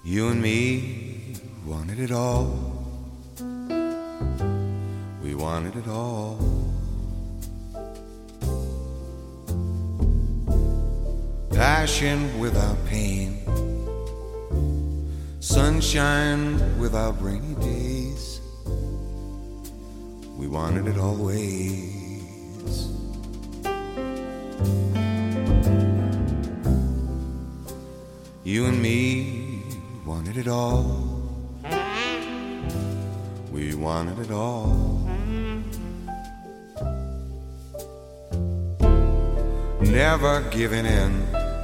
You and me wanted it all. We wanted it all. Passion without pain, sunshine without rainy days. We wanted it always. You and me wanted it all. We wanted it all. Never giving in,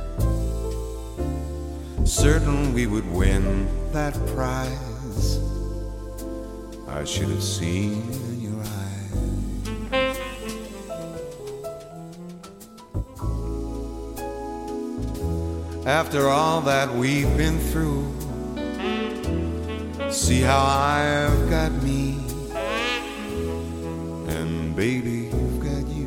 certain we would win that prize. I should have seen in your eyes. After all that we've been through, see how I've got me, and baby, you've got you.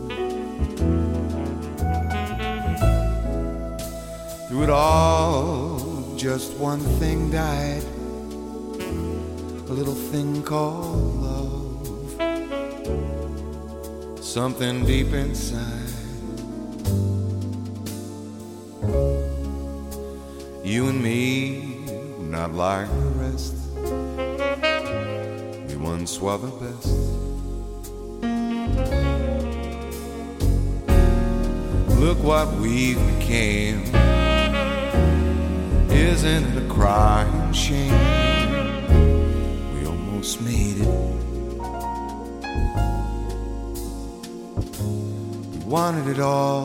Through it all, just one thing died, a little thing called love, something deep inside. You and me, not like the rest, we once were the best. Look what we became. Isn't it a crying shame? We almost made it. We wanted it all.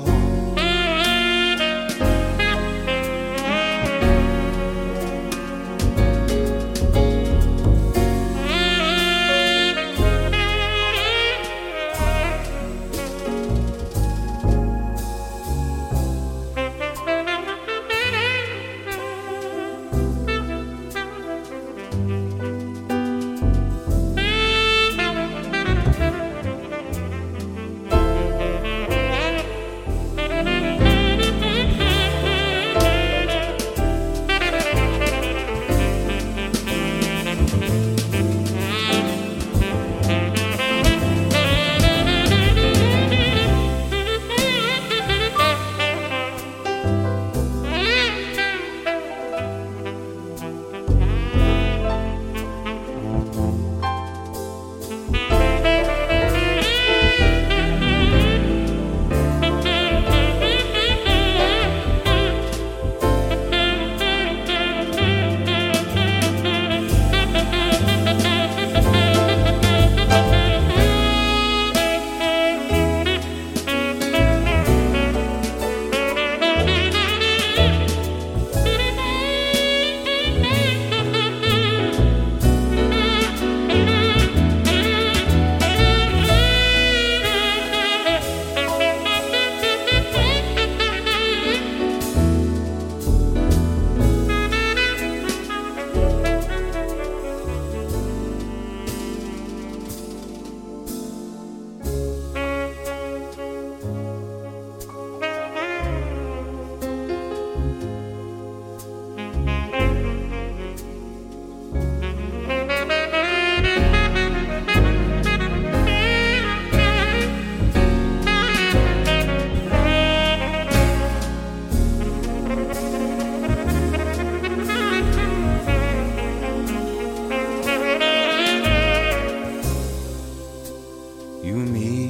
You and me,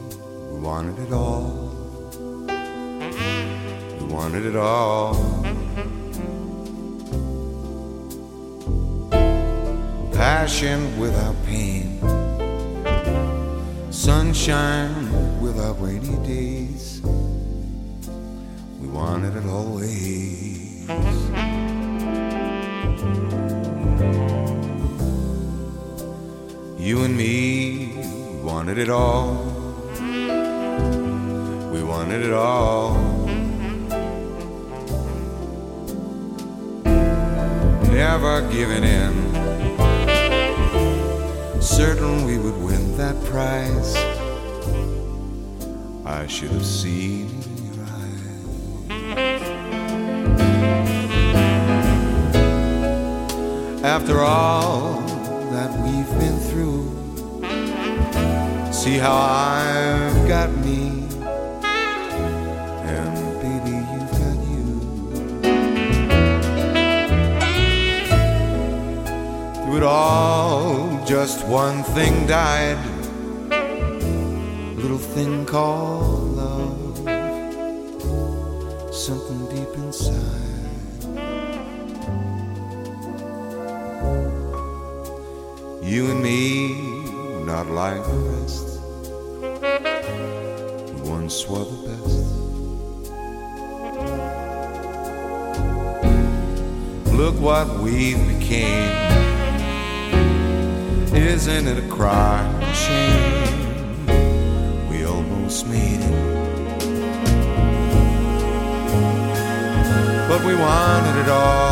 we wanted it all. We wanted it all. Passion without pain, sunshine without rainy days. We wanted it always. You and me wanted it all. We wanted it all. Never giving in, certain we would win that prize. I should have seen in your eyes. After all that we've been through, see how I've got me, and baby, you've got you. Through it all, just one thing died, a little thing called love, something deep inside. You and me, not like the rest, who once were the best. Look what we've became. Isn't it a crime, a shame? We almost made it, but we wanted it all.